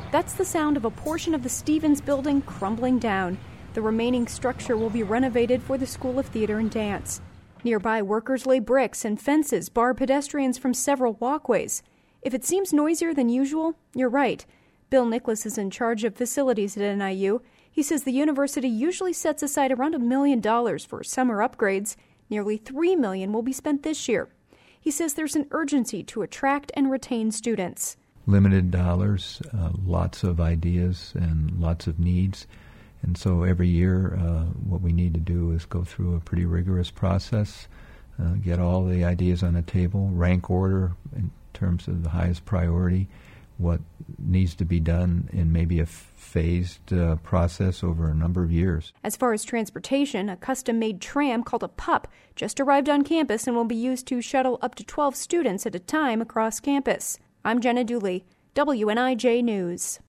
That's the sound of a portion of the Stevens building crumbling down. The remaining structure will be renovated for the School of Theater and Dance. Nearby, workers lay bricks and fences bar pedestrians from several walkways. If it seems noisier than usual, you're right. Bill Nicholas is in charge of facilities at NIU. He says the university usually sets aside around $1 million for summer upgrades. Nearly $3 million will be spent this year. He says there's an urgency to attract and retain students. Limited dollars, lots of ideas and lots of needs. And so every year what we need to do is go through a pretty rigorous process, get all the ideas on the table, rank order in terms of the highest priority, what needs to be done in maybe a phased process over a number of years. As far as transportation, a custom-made tram called a PUP just arrived on campus and will be used to shuttle up to 12 students at a time across campus. I'm Jenna Dooley, WNIJ News.